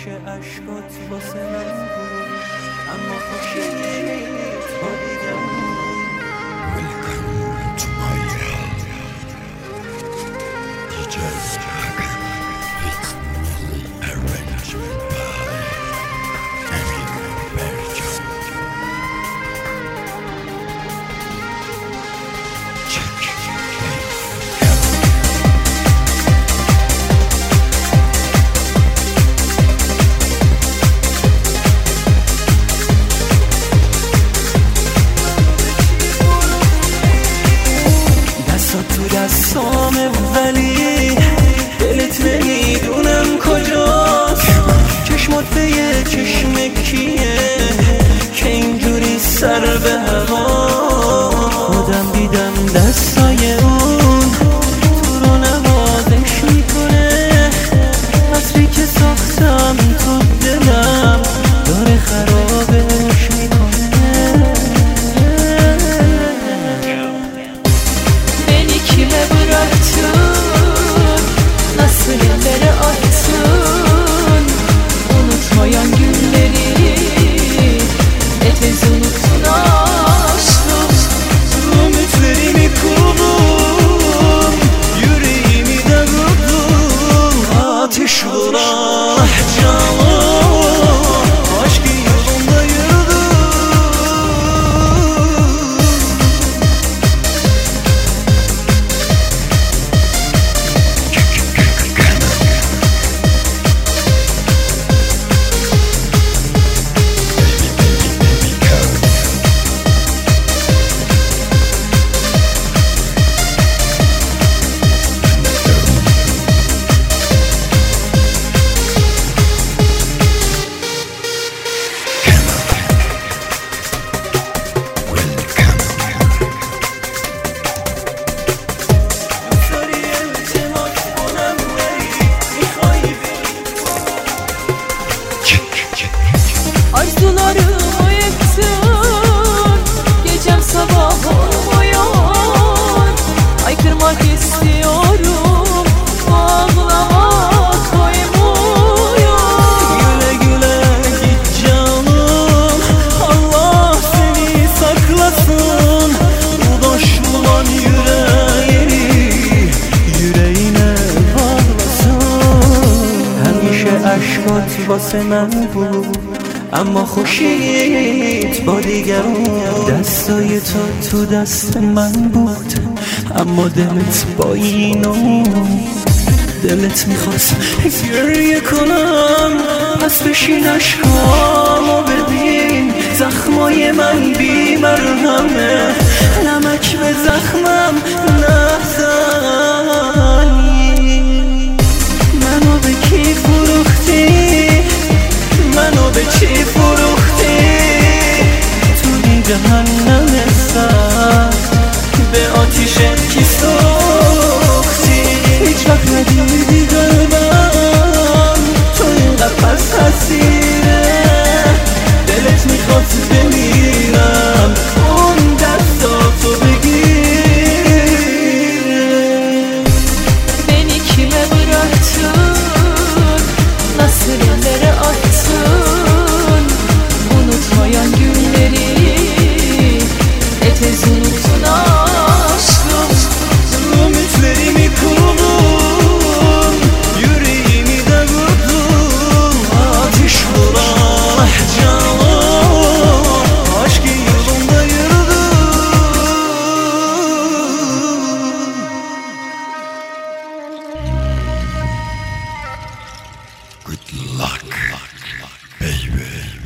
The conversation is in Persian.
همیشه عشقات واسه من بود، اما خوشیت با دیگران. Welcome to my world. DJ Hakan Hikmeli arrangement by Emin Bercan. Check تو دستامه ولی دلت نمیدونم کجاست. چشمات به یه چشم کیه که اینجوری سر به هوا. خودم دیدم دستای اون تو رو نوازش میکنه. قصری که ساختم تو دلم داره خرابش میکنه. Kime bıraktın, nasıl yerlere attın? Unutmayan günleri, nefes unuttun aşkım. Ümitlerimi kurdum, yüreğimi de vurdum. Ateş vuran canım, aşkın yolunda yürüdüm. Arzularımı yıktın, gecem sabah olmuyor. Haykırmak istiyorum, ağlamak koymuyor. Güle güle git canım, Allah seni saklasın. Bu boş bulan yüreğine bağlasın. همیشه عشقات واسه من بود، اما خوشیت با دیگران. دستای تو دست من بود، اما دلت با اینو. دلت میخواست گریه کنم، پس بشین عشقامو ببین. زخمای من بی مرهمه، نمک به زخمم نزنی. منو به کی فروختی، منو به چی فروختی؟ تو این جهنم سخت به آتیش کی سوختی؟ هیچ وقت ندیدی قلبم تو این قفس حسیره. دلت میخواد بمیرم، اون دستاتو بگیره. Beni kime bıraktın, nasıl yerlere attın? Unutmayan günleri, nefes unuttun aşkım. Ümitlerimi kurdum, yüreğimi de vurdum. Ateş vuran canım, aşkın yolunda yürüdüm. good luck, baby.